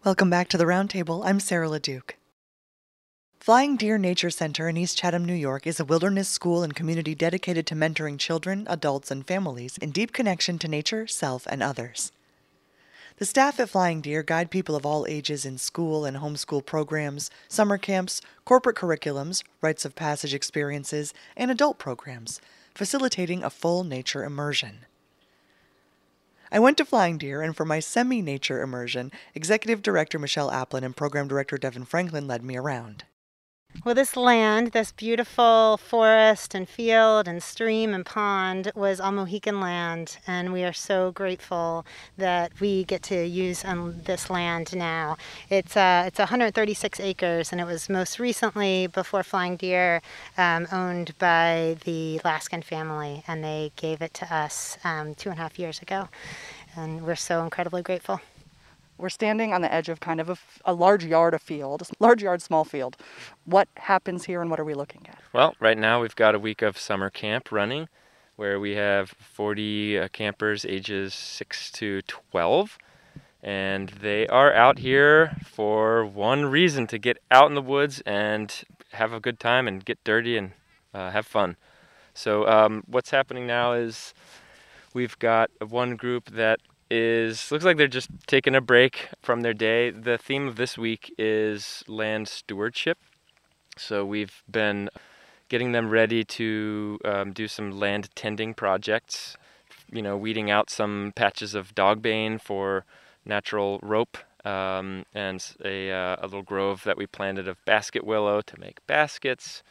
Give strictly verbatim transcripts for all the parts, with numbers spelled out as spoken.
Welcome back to the Roundtable. I'm Sarah LeDuc. Flying Deer Nature Center in East Chatham, New York is a wilderness school and community dedicated to mentoring children, adults, and families in deep connection to nature, self, and others. The staff at Flying Deer guide people of all ages in school and homeschool programs, summer camps, corporate curriculums, rites of passage experiences, and adult programs, facilitating a full nature immersion. I went to Flying Deer, and for my semi-nature immersion, Executive Director Michelle Applin and Program Director Devin Franklin led me around. Well, this land, this beautiful forest and field and stream and pond was all Mohican land, and we are so grateful that we get to use um, this land now. It's uh, it's one hundred thirty-six acres, and it was most recently, before Flying Deer, um, owned by the Laskin family, and they gave it to us um, two and a half years ago, and we're so incredibly grateful. We're standing on the edge of kind of a, a large yard of field, large yard, small field. What happens here and what are we looking at? Well, right now we've got a week of summer camp running where we have forty uh, campers ages six to twelve. And they are out here for one reason, to get out in the woods and have a good time and get dirty and uh, have fun. So um, what's happening now is we've got one group that is looks like they're just taking a break from their day. The theme of this week is land stewardship. So we've been getting them ready to um, do some land tending projects, you know, weeding out some patches of dogbane for natural rope, um, and a, uh, a little grove that we planted of basket willow to make baskets,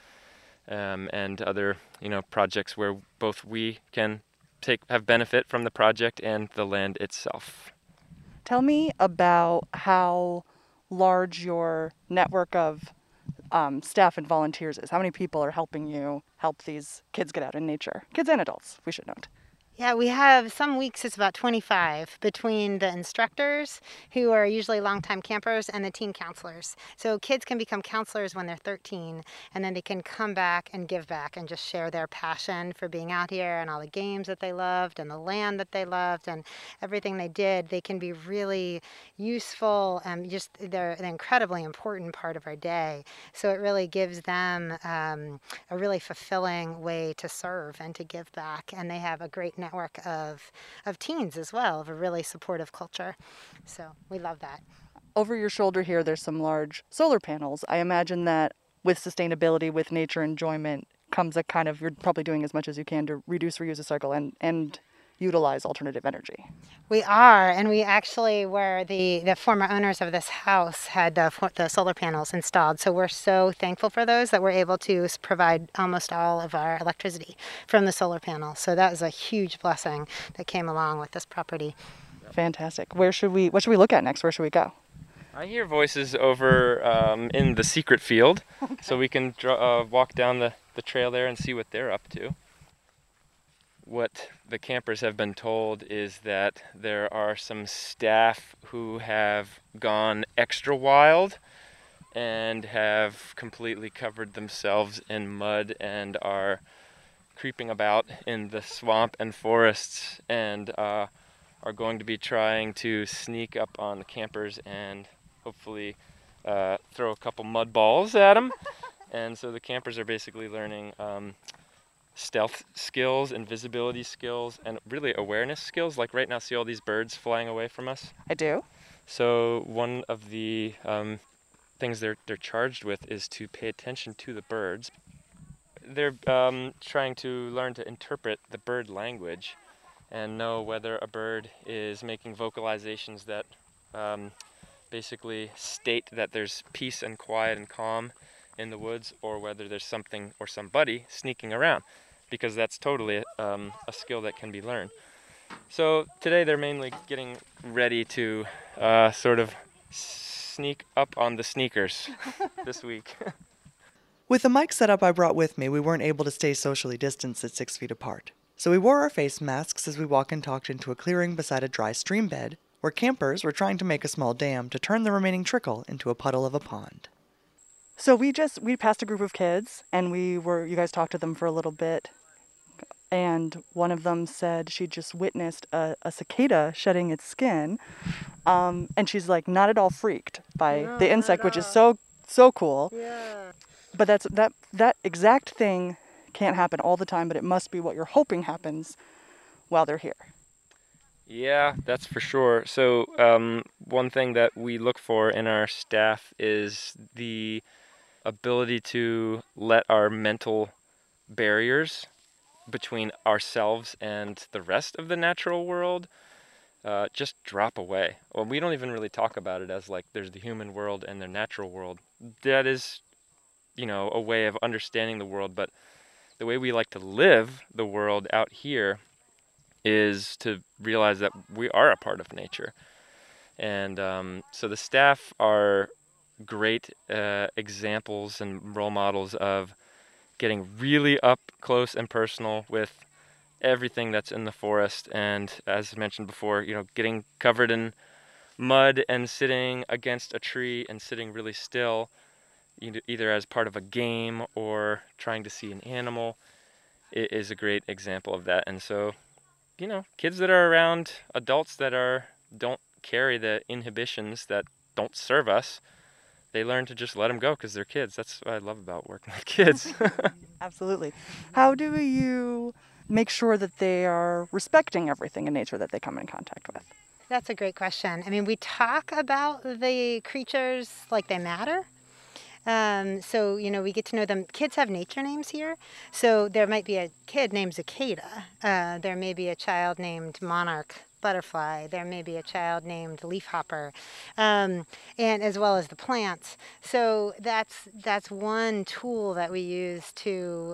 um, and other, you know, projects where both we can take have benefit from the project and the land itself. Tell me about how large your network of um, staff and volunteers is. How many people are helping you help these kids get out in nature? Kids and adults, we should note. Yeah, we have some weeks it's about twenty-five between the instructors, who are usually longtime campers, and the teen counselors. So kids can become counselors when they're thirteen, and then they can come back and give back and just share their passion for being out here and all the games that they loved and the land that they loved and everything they did. They can be really useful, and just they're an incredibly important part of our day. So it really gives them um, a really fulfilling way to serve and to give back, and they have a great network network of of teens as well, of a really supportive culture. So we love that. Over your shoulder here, there's some large solar panels. I imagine that with sustainability, with nature enjoyment, comes a kind of, you're probably doing as much as you can to reduce, reuse, recycle, and, and utilize alternative energy. We are, and we actually were the, the former owners of this house had the, the solar panels installed, so we're so thankful for those that we're able to provide almost all of our electricity from the solar panel. So that was a huge blessing that came along with this property. Fantastic. Where should we, what should we look at next? Where should we go? I hear voices over um, in the secret field, okay. So we can draw, uh, walk down the, the trail there and see what they're up to. What the campers have been told is that there are some staff who have gone extra wild and have completely covered themselves in mud and are creeping about in the swamp and forests, and uh, are going to be trying to sneak up on the campers and hopefully uh, throw a couple mud balls at them. And so the campers are basically learning um, stealth skills, invisibility skills, and really awareness skills. Like right now, see all these birds flying away from us? I do. So one of the um, things they're they're charged with is to pay attention to the birds. They're um, trying to learn to interpret the bird language and know whether a bird is making vocalizations that um, basically state that there's peace and quiet and calm in the woods, or whether there's something or somebody sneaking around, because that's totally um, a skill that can be learned. So today they're mainly getting ready to uh, sort of sneak up on the sneakers this week. With the mic setup I brought with me, we weren't able to stay socially distanced at six feet apart. So we wore our face masks as we walked and talked into a clearing beside a dry stream bed, where campers were trying to make a small dam to turn the remaining trickle into a puddle of a pond. So we just, we passed a group of kids and we were, you guys talked to them for a little bit. and one of them said she just witnessed a, a cicada shedding its skin, um, and she's like not at all freaked by No, the not insect, at which is all. so so cool. Yeah. But that's that that exact thing can't happen all the time, but it must be what you're hoping happens while they're here. Yeah, that's for sure. So um, one thing that we look for in our staff is the ability to let our mental barriers between ourselves and the rest of the natural world uh, just drop away. Well, we don't even really talk about it as like there's the human world and the natural world. That is, you know, a way of understanding the world, but the way we like to live the world out here is to realize that we are a part of nature. And um, so the staff are great uh, examples and role models of getting really up close and personal with everything that's in the forest. And as mentioned before, you know, getting covered in mud and sitting against a tree and sitting really still, either as part of a game or trying to see an animal, it is a great example of that. And so, you know, kids that are around adults that are don't carry the inhibitions that don't serve us, they learn to just let them go because they're kids. That's what I love about working with kids. Absolutely. How do you make sure that they are respecting everything in nature that they come in contact with? That's a great question. I mean, we talk about the creatures like they matter. Um, so, you know, we get to know them. Kids have nature names here. So there might be a kid named Cicada. Uh, there may be a child named Monarch Butterfly. There may be a child named Leafhopper, um, and as well as the plants. So that's that's one tool that we use to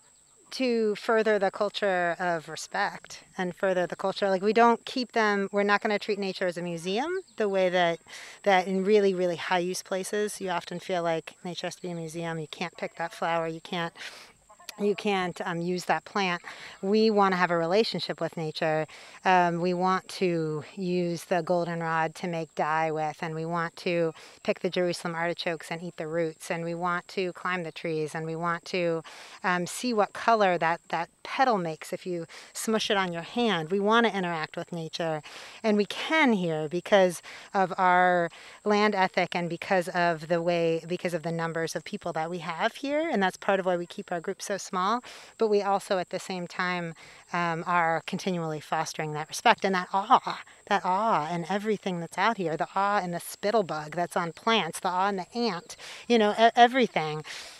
to further the culture of respect and further the culture. Like, we don't keep them, we're not going to treat nature as a museum the way that that in really, really high use places, you often feel like nature has to be a museum. You can't pick that flower. You can't you can't um, use that plant. We want to have a relationship with nature. Um, we want to use the goldenrod to make dye with, and we want to pick the Jerusalem artichokes and eat the roots, and we want to climb the trees, and we want to um, see what color that, that petal makes if you smush it on your hand. We want to interact with nature, and we can here because of our land ethic and because of the way, because of the numbers of people that we have here, and that's part of why we keep our group so small, but we also at the same time um, are continually fostering that respect and that awe, that awe in everything that's out here, the awe in the spittlebug that's on plants, the awe in the ant, you know, e- everything.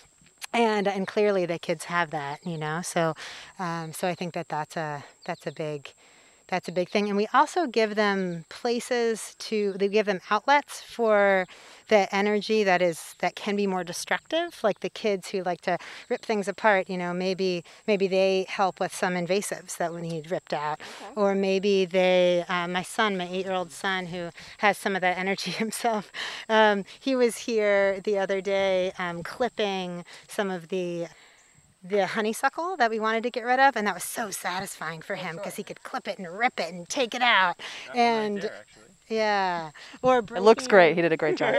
And and clearly the kids have that, you know, so um, so I think that that's a that's a big That's a big thing. And we also give them places to, they give them outlets for the energy that is, that can be more destructive. Like the kids who like to rip things apart, you know, maybe, maybe they help with some invasives that we need ripped out. Okay. Or maybe they, uh, my son, my eight-year-old son who has some of that energy himself, um, he was here the other day um, clipping some of the the honeysuckle that we wanted to get rid of, and that was so satisfying for him because he could clip it and rip it and take it out. That and right there, actually. Yeah, or It looks great. He did a great job.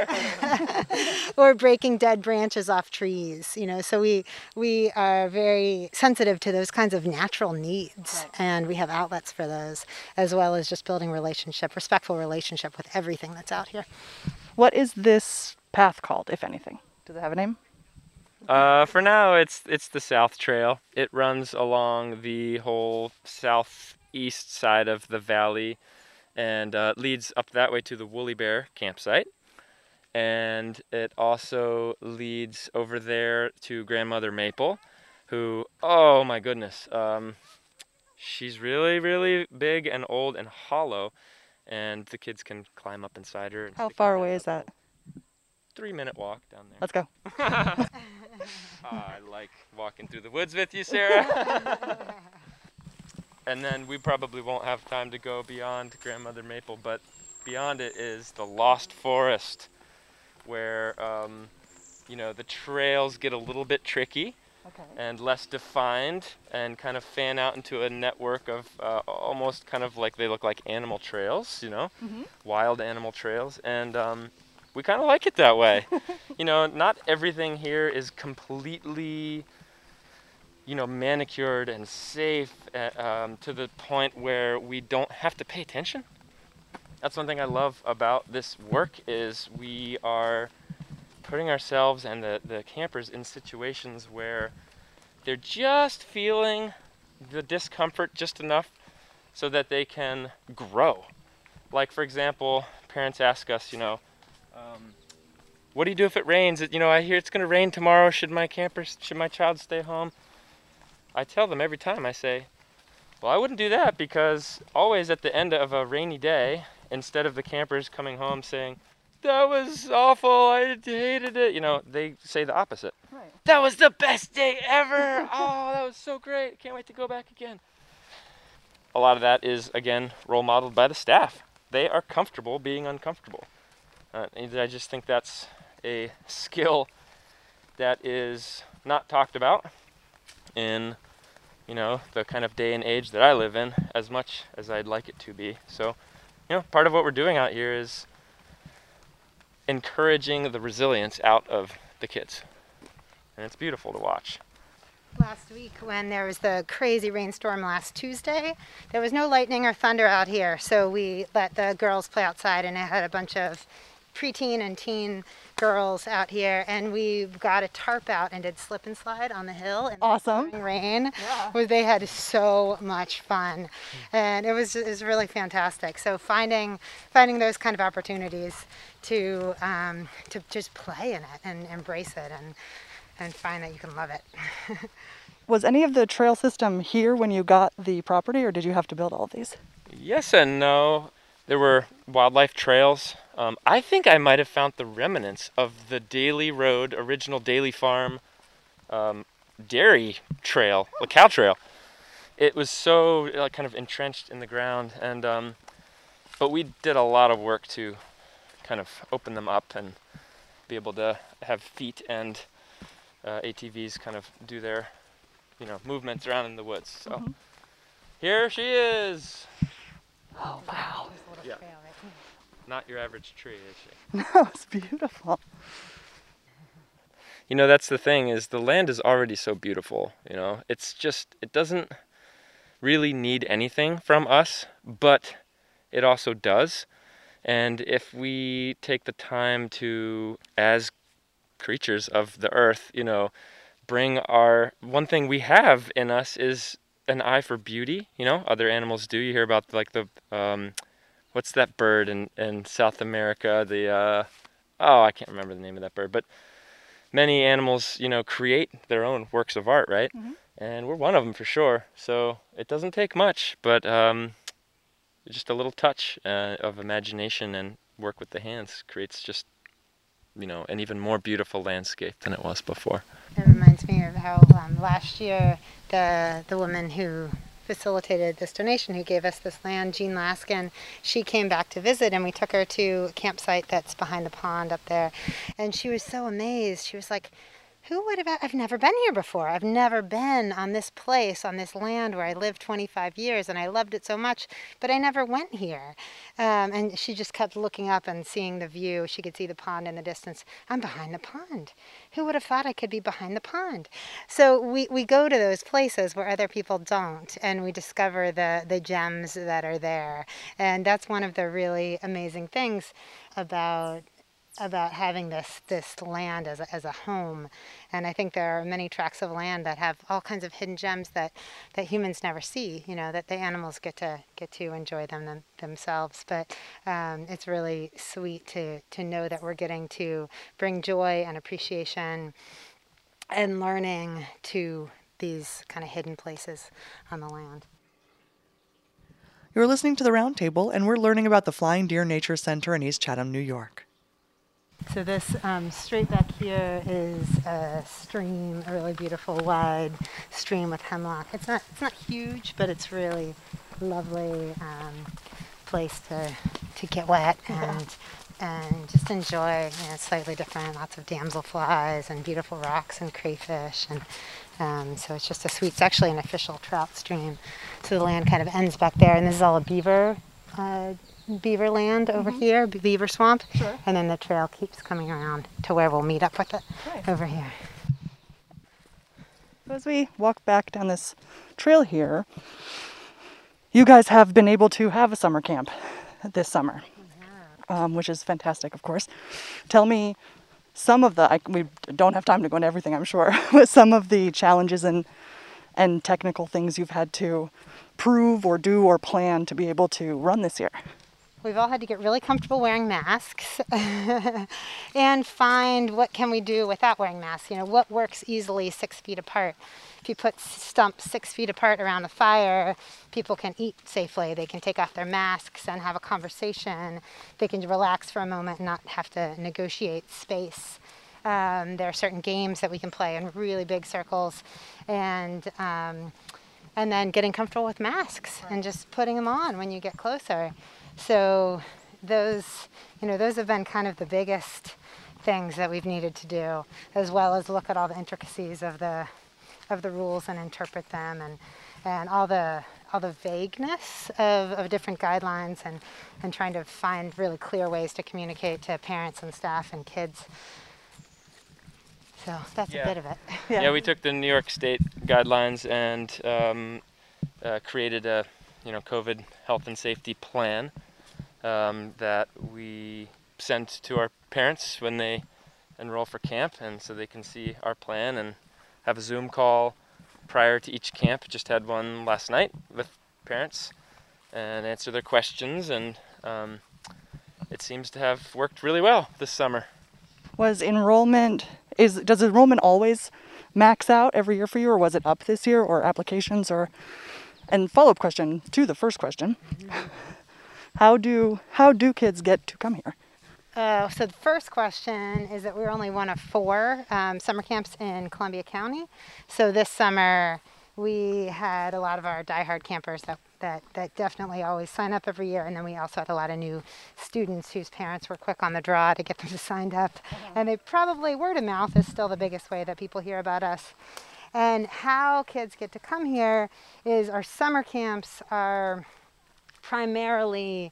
or breaking dead branches off trees. You know, so we we are very sensitive to those kinds of natural needs, right. And we have outlets for those, as well as just building relationship, respectful relationship with everything that's out here. What is this path called, if anything? Does it have a name? Uh, for now, it's it's the South Trail. It runs along the whole southeast side of the valley and uh, leads up that way to the Woolly Bear campsite. And it also leads over there to Grandmother Maple, who, oh my goodness, um, she's really, really big and old and hollow, and the kids can climb up inside her. And How far away is that? Three minute walk down there. Let's go. Oh, I like walking through the woods with you, Sarah. And then we probably won't have time to go beyond Grandmother Maple, but beyond it is the Lost Forest, where um, you know, the trails get a little bit tricky. Okay. And less defined, and kind of fan out into a network of uh, almost kind of like they look like animal trails, you know, mm-hmm. wild animal trails, and um, we kind of like it that way. You know, not everything here is completely you know, manicured and safe uh, um, to the point where we don't have to pay attention. That's one thing I love about this work is we are putting ourselves and the, the campers in situations where they're just feeling the discomfort just enough so that they can grow. Like, for example, parents ask us, you know, um, what do you do if it rains? You know, I hear it's going to rain tomorrow. Should my campers, should my child stay home? I tell them every time, I say, well, I wouldn't do that, because always at the end of a rainy day, instead of the campers coming home saying, that was awful, I hated it, you know, they say the opposite. Right. That was the best day ever. Oh, that was so great. Can't wait to go back again. A lot of that is, again, role modeled by the staff. They are comfortable being uncomfortable. Uh, and I just think that's a skill that is not talked about in, you know, the kind of day and age that I live in as much as I'd like it to be. So, you know, part of what we're doing out here is encouraging the resilience out of the kids. And it's beautiful to watch. Last week when there was the crazy rainstorm last Tuesday, there was no lightning or thunder out here, so we let the girls play outside, and I had a bunch of preteen and teen girls out here, and we got a tarp out and did slip and slide on the hill in Awesome. the rain. Yeah. Where they had so much fun, and it was it was really fantastic. So finding finding those kind of opportunities to um, to just play in it and embrace it and and find that you can love it. Was any of the trail system here when you got the property, or did you have to build all of these? Yes and no. There were wildlife trails. Um, I think I might have found the remnants of the Daly Road, original Daly Farm um, dairy trail, the cow trail. It was so uh, kind of entrenched in the ground, and um, but we did a lot of work to kind of open them up and be able to have feet and uh, A T Vs kind of do their, you know, movements around in the woods. So Mm-hmm. Here she is. Oh, wow. Yeah. Not your average tree, is she? No, it's beautiful. You know, that's the thing, is the land is already so beautiful, you know. It's just, it doesn't really need anything from us, but it also does. And if we take the time to, as creatures of the earth, you know, bring our, one thing we have in us is an eye for beauty, you know. Other animals do. You hear about, like, the, um, what's that bird in, in South America? The, uh, oh, I can't remember the name of that bird, but many animals, you know, create their own works of art, right? Mm-hmm. And we're one of them for sure. So it doesn't take much, but um, just a little touch uh, of imagination and work with the hands creates just, you know, an even more beautiful landscape than it was before. It reminds me of how um, last year the the woman who facilitated this donation, who gave us this land, Jean Laskin, she came back to visit, and we took her to a campsite that's behind the pond up there, and she was so amazed. She was like, who would have, I've never been here before. I've never been on this place, on this land where I lived twenty-five years, and I loved it so much, but I never went here. Um, and she just kept looking up and seeing the view. She could see the pond in the distance. I'm behind the pond. Who would have thought I could be behind the pond? So we, we go to those places where other people don't, and we discover the, the gems that are there. And that's one of the really amazing things about about having this this land as a, as a home. And I think there are many tracts of land that have all kinds of hidden gems that, that humans never see, you know, that the animals get to get to enjoy them, them themselves. But um, it's really sweet to, to know that we're getting to bring joy and appreciation and learning to these kind of hidden places on the land. You're listening to The Roundtable, and we're learning about the Flying Deer Nature Center in East Chatham, New York. So this um, straight back here is a stream, a really beautiful wide stream with hemlock. It's not it's not huge, but it's really lovely um, place to to get wet and and just enjoy. You know, it's slightly different, lots of damselflies and beautiful rocks and crayfish, and um, so it's just a sweet. It's actually an official trout stream. So the land kind of ends back there, and this is all a beaver. Uh, beaver land over mm-hmm. here, beaver swamp, sure. And then the trail keeps coming around to where we'll meet up with it Nice. over here. As we walk back down this trail here, you guys have been able to have a summer camp this summer, um, which is fantastic, of course. Tell me some of the, I, we don't have time to go into everything, I'm sure, but some of the challenges and, and technical things you've had to prove or do or plan to be able to run this year. We've all had to get really comfortable wearing masks and find what can we do without wearing masks. You know, what works easily six feet apart. If you put stumps six feet apart around a fire, people can eat safely. They can take off their masks and have a conversation. They can relax for a moment and not have to negotiate space. Um, there are certain games that we can play in really big circles, and um, and then getting comfortable with masks and just putting them on when you get closer. So those, you know, those have been kind of the biggest things that we've needed to do, as well as look at all the intricacies of the of the rules and interpret them, and and all the all the vagueness of, of different guidelines, and, and trying to find really clear ways to communicate to parents and staff and kids. So that's Yeah. a bit of it. Yeah. yeah, we took the New York State guidelines and um, uh, created a you know COVID health and safety plan um, that we send to our parents when they enroll for camp, and so they can see our plan and have a Zoom call prior to each camp. Just had one last night with parents and answer their questions, and um, it seems to have worked really well this summer. Was enrollment, is does enrollment always max out every year for you, or was it up this year, or applications, or, and follow-up question to the first question, how do how do kids get to come here? Uh, so the first question is that we're only one of four um, summer camps in Columbia County. So this summer we had a lot of our diehard campers that, that, that definitely always sign up every year. And then we also had a lot of new students whose parents were quick on the draw to get them to sign up. Uh-huh. And they probably, word of mouth is still the biggest way that people hear about us. And how kids get to come here is our summer camps are primarily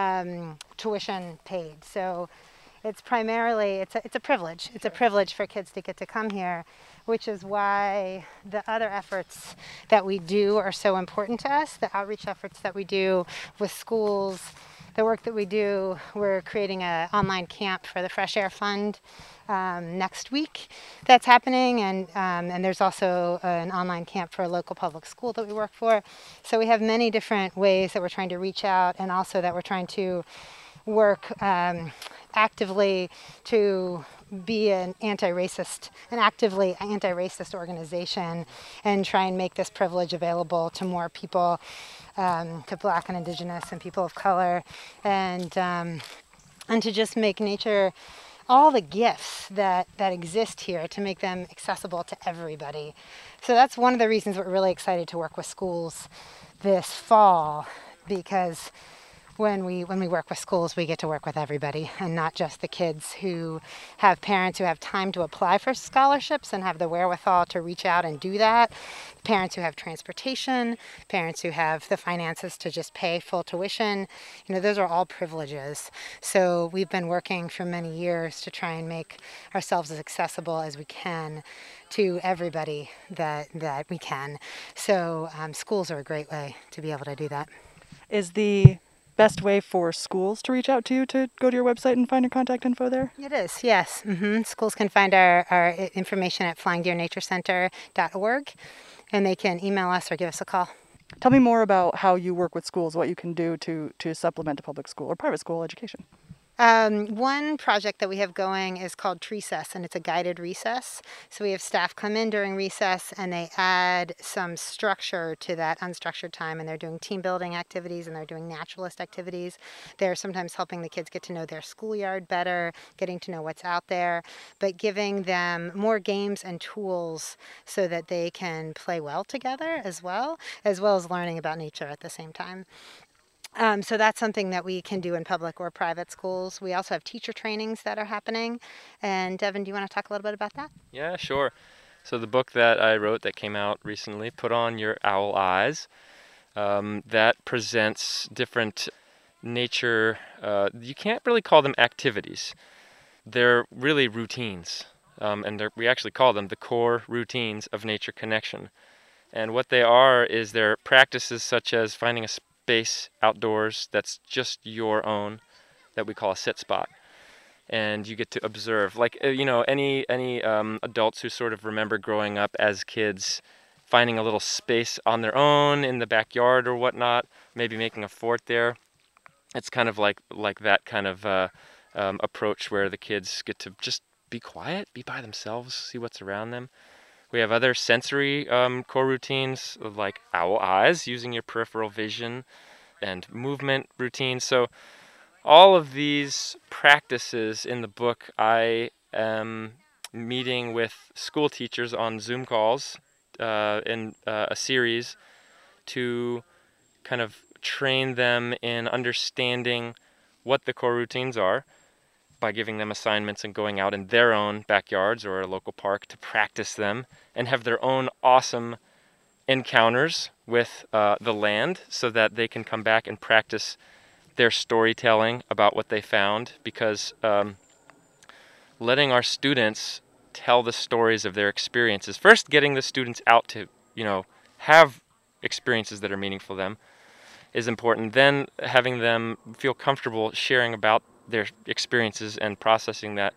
um, tuition paid. So it's primarily, it's a, it's a privilege. It's a privilege for kids to get to come here, which is why the other efforts that we do are so important to us, the outreach efforts that we do with schools, the work that we do. We're creating an online camp for the Fresh Air Fund um, next week that's happening, and um, and there's also an online camp for a local public school that we work for. So we have many different ways that we're trying to reach out, and also that we're trying to work um, actively to be an anti-racist, an actively anti-racist organization, and try and make this privilege available to more people, um, to Black and Indigenous and people of color, and um, and to just make nature, all the gifts that, that exist here, to make them accessible to everybody. So that's one of the reasons we're really excited to work with schools this fall, because when we when we work with schools, we get to work with everybody, and not just the kids who have parents who have time to apply for scholarships and have the wherewithal to reach out and do that, parents who have transportation, parents who have the finances to just pay full tuition. You know, those are all privileges. So we've been working for many years to try and make ourselves as accessible as we can to everybody that that we can. So um, schools are a great way to be able to do that. Is the best way for schools to reach out to you to go to your website and find your contact info there? It is, yes. Mm-hmm. Schools can find our, our information at flying deer nature center dot org, and they can email us or give us a call. Tell me more about how you work with schools, what you can do to, to supplement a public school or private school education. Um, one project that we have going is called Trecess, and it's a guided recess. So we have staff come in during recess, and they add some structure to that unstructured time, and they're doing team building activities, and they're doing naturalist activities. They're sometimes helping the kids get to know their schoolyard better, getting to know what's out there, but giving them more games and tools so that they can play well together as well, as well as learning about nature at the same time. Um, so that's something that we can do in public or private schools. We also have teacher trainings that are happening. And Devin, do you want to talk a little bit about that? Yeah, sure. So the book that I wrote that came out recently, Put On Your Owl Eyes, um, that presents different nature, uh, you can't really call them activities. They're really routines um, and they're- we actually call them the core routines of nature connection. And what they are is they're practices such as finding a space outdoors that's just your own, that we call a sit spot. And you get to observe, like, uh, you know, any any um, adults who sort of remember growing up as kids, finding a little space on their own in the backyard or whatnot, maybe making a fort there. It's kind of like like that kind of uh, um, approach where the kids get to just be quiet, be by themselves, see what's around them. We have other sensory um, core routines like owl eyes, using your peripheral vision, and movement routines. So all of these practices in the book, I am meeting with school teachers on Zoom calls uh, in uh, a series to kind of train them in understanding what the core routines are by giving them assignments and going out in their own backyards or a local park to practice them and have their own awesome encounters with uh, the land so that they can come back and practice their storytelling about what they found, because um, letting our students tell the stories of their experiences, first getting the students out to, you know, have experiences that are meaningful to them is important. Then having them feel comfortable sharing about their experiences and processing that.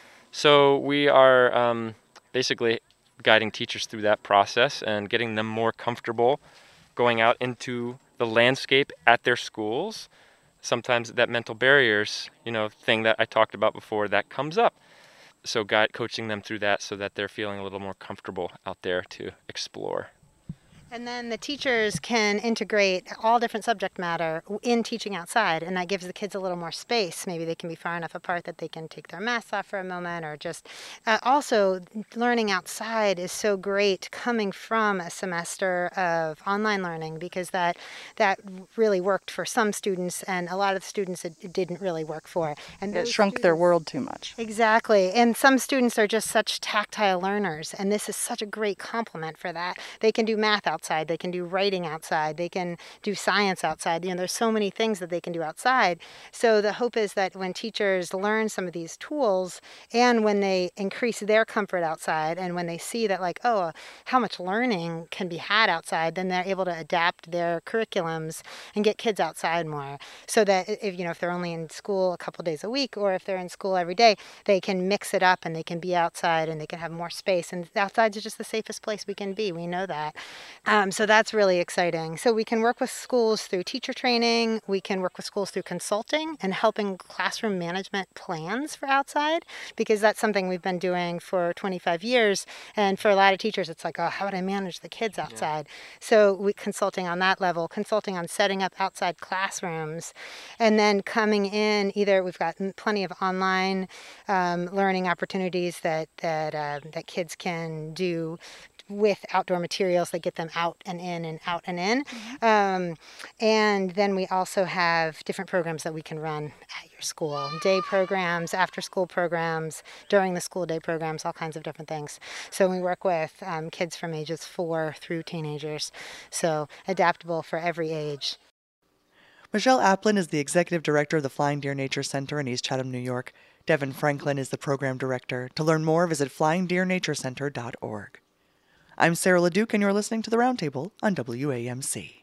So we are um, basically guiding teachers through that process and getting them more comfortable going out into the landscape at their schools. Sometimes that mental barriers, you know, thing that I talked about before, that comes up. So guide, coaching them through that so that they're feeling a little more comfortable out there to explore. And then the teachers can integrate all different subject matter in teaching outside, and that gives the kids a little more space. Maybe they can be far enough apart that they can take their masks off for a moment, or just uh, also learning outside is so great coming from a semester of online learning, because that that really worked for some students, and a lot of the students it, it didn't really work for. And It shrunk their students, world too much. Exactly. And some students are just such tactile learners, and this is such a great complement for that. They can do math outside. They can do writing outside. They can do science outside. You know, there's so many things that they can do outside. So the hope is that when teachers learn some of these tools, and when they increase their comfort outside, and when they see that, like, oh, how much learning can be had outside, then they're able to adapt their curriculums and get kids outside more. So that if, you know, if they're only in school a couple days a week, or if they're in school every day, they can mix it up and they can be outside and they can have more space. And outside is just the safest place we can be. We know that. Um, so that's really exciting. So we can work with schools through teacher training. We can work with schools through consulting and helping classroom management plans for outside, because that's something we've been doing for twenty-five years. And for a lot of teachers, it's like, oh, how would I manage the kids outside? Yeah. So we consulting on that level, consulting on setting up outside classrooms, and then coming in, either we've got plenty of online um, learning opportunities that that uh, that kids can do with outdoor materials that get them out and in and out and in. Mm-hmm. Um, and then we also have different programs that we can run at your school. Day programs, after school programs, during the school day programs, all kinds of different things. So we work with um, kids from ages four through teenagers. So adaptable for every age. Michelle Applin is the Executive Director of the Flying Deer Nature Center in East Chatham, New York. Devin Franklin is the Program Director. To learn more, visit flying deer nature center dot org. I'm Sarah LeDuc, and you're listening to The Roundtable on W A M C.